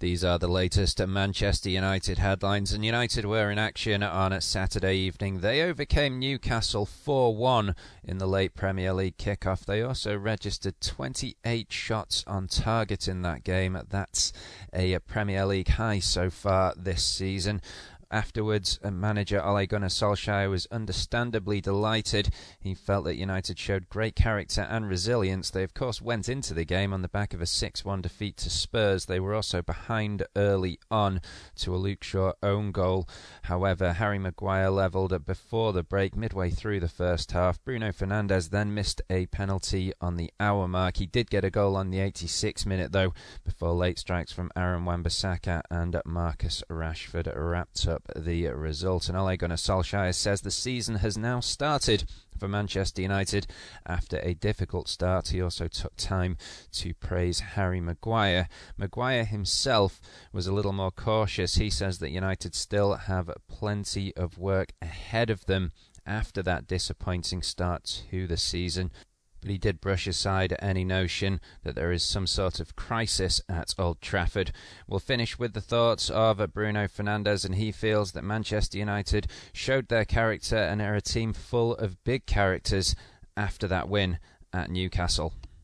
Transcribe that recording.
These are the latest Manchester United headlines, and United were in action on Saturday evening. They overcame Newcastle 4-1 in the late Premier League kickoff. They also registered 28 shots on target in that game. That's a Premier League high so far this season. Afterwards, manager Ole Gunnar Solskjaer was understandably delighted. He felt that United showed great character and resilience. They, of course, went into the game on the back of a 6-1 defeat to Spurs. They were also behind early on to a Luke Shaw own goal. However, Harry Maguire levelled before the break, midway through the first half. Bruno Fernandes then missed a penalty on the hour mark. He did get a goal on the 86th minute, though, before late strikes from Aaron Wan-Bissaka and Marcus Rashford wrapped up the result. And Ole Gunnar Solskjaer says the season has now started for Manchester United after a difficult start. He also took time to praise Harry Maguire. Maguire himself was a little more cautious. He says that United still have plenty of work ahead of them after that disappointing start to the season. But he did brush aside any notion that there is some sort of crisis at Old Trafford. We'll finish with the thoughts of Bruno Fernandes, and he feels that Manchester United showed their character and are a team full of big characters after that win at Newcastle.